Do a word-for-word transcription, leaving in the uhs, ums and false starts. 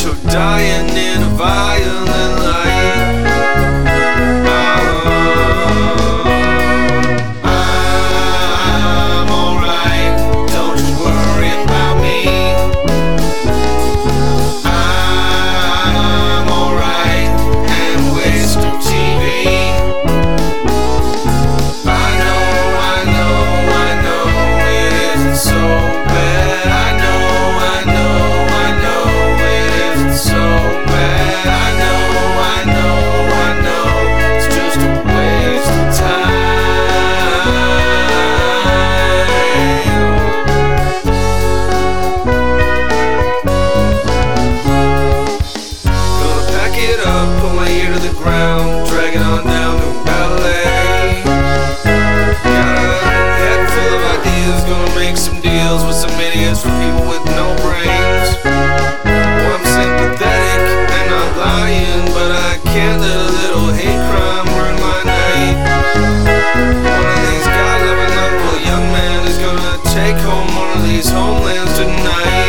so dying in a violent light. I'm alright, don't you worry about me. I'm alright, and wasting T V. I know, I know, I know it isn't so bad. I know, I know, I know it isn't so bad. I know, I know, I know it's just a waste of time. Gonna pack it up, put my ear to the ground, drag it on down to ballet. Got a head full of ideas, gonna make some deals with some idiots for people with no brains. Oh, I'm sympathetic and not lying, but I can't let a little hate crime ruin my night. One of these God-loving, lovable young men is gonna take home one of these homelands tonight.